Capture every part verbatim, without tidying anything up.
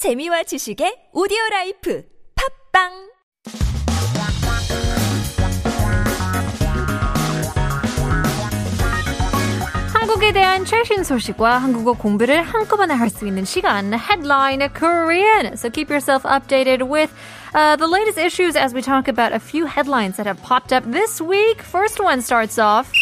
재미와 지식의 오디오라이프 팝빵 한국에 대한 최신 소식과 한국어 공부를 한꺼번에 할 수 있는 시간 Headline Korean. So keep yourself updated with uh, the latest issues as we talk about a few headlines that have popped up this week. First one starts off.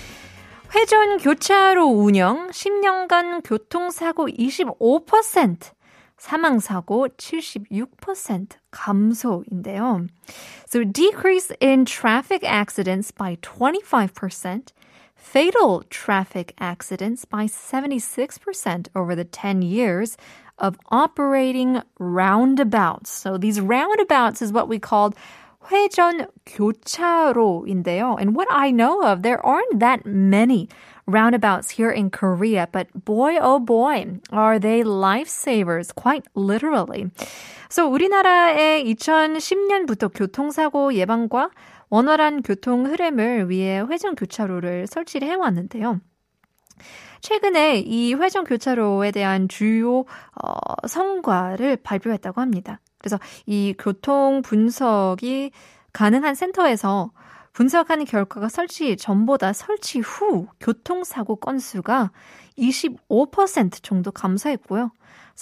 회전 교차로 운영 십 년간 교통사고 이십오 퍼센트, 사망사고 칠십육 퍼센트 감소인데요. So decrease in traffic accidents by twenty-five percent, fatal traffic accidents by seventy-six percent over the ten years of operating roundabouts. So these roundabouts is what we called 회전 교차로인데요. And what I know of, there aren't that many roundabouts here in Korea, but boy, oh boy, are they lifesavers, quite literally. So 우리나라의 이천십 년부터 교통사고 예방과 원활한 교통 흐름을 위해 회전 교차로를 설치를 해왔는데요. 최근에 이 회전 교차로에 대한 주요 어, 성과를 발표했다고 합니다. 그래서 이 교통 분석이 가능한 센터에서 분석하는 결과가 설치 전보다 설치 후 교통사고 건수가 이십오 퍼센트 정도 감소했고요.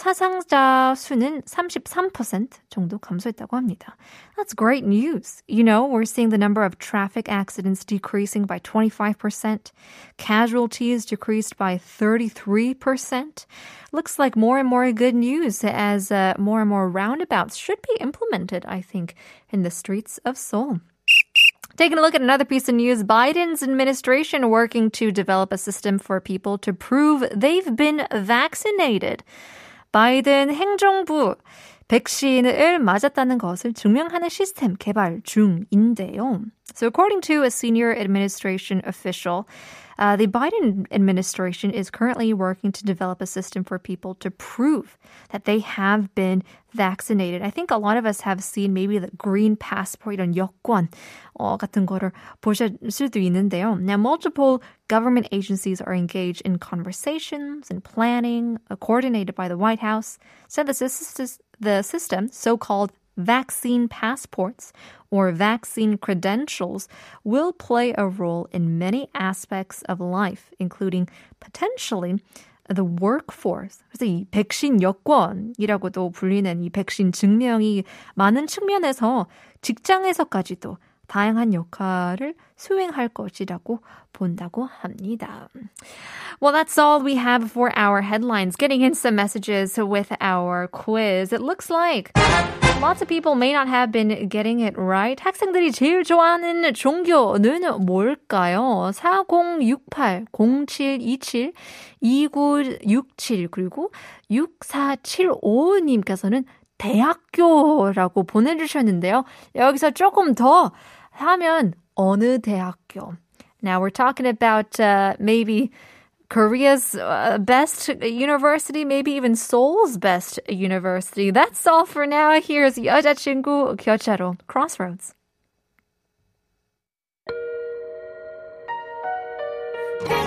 사상자 수는 삼십삼 퍼센트 정도 감소했다고 합니다. That's great news. You know, we're seeing the number of traffic accidents decreasing by twenty-five percent. Casualties decreased by thirty-three percent. Looks like more and more good news as uh, more and more roundabouts should be implemented, I think, in the streets of Seoul. Taking a look at another piece of news, Biden's administration working to develop a system for people to prove they've been vaccinated. 바이든 행정부 백신을 맞았다는 것을 증명하는 시스템 개발 중인데요. So according to a senior administration official, uh, the Biden administration is currently working to develop a system for people to prove that they have been vaccinated. I think a lot of us have seen maybe the green passport, 이런 여권 어, 같은 거를 보실 수도 있는데요. Now, multiple government agencies are engaged in conversations and planning, uh, coordinated by the White House. So the, the system, so-called vaccine passports or vaccine credentials, will play a role in many aspects of life, including potentially the workforce. 그래서 이 백신 여권이라고도 불리는 이 백신 증명이 많은 측면에서 직장에서까지도 다양한 역할을 수행할 것이라고 본다고 합니다. Well, that's all we have for our headlines. Getting in some messages with our quiz. It looks like lots of people may not have been getting it right. 학생들이 제일 좋아하는 종교는 뭘까요? 사공육팔 공칠이칠 이구육칠 그리고 육사칠오 님께서는 대학교라고 보내주셨는데요. 여기서 조금 더 하면 어느 대학교? Now we're talking about uh, maybe Korea's uh, best university, maybe even Seoul's best university. That's all for now. Here's 여자친구 교차로, Crossroads.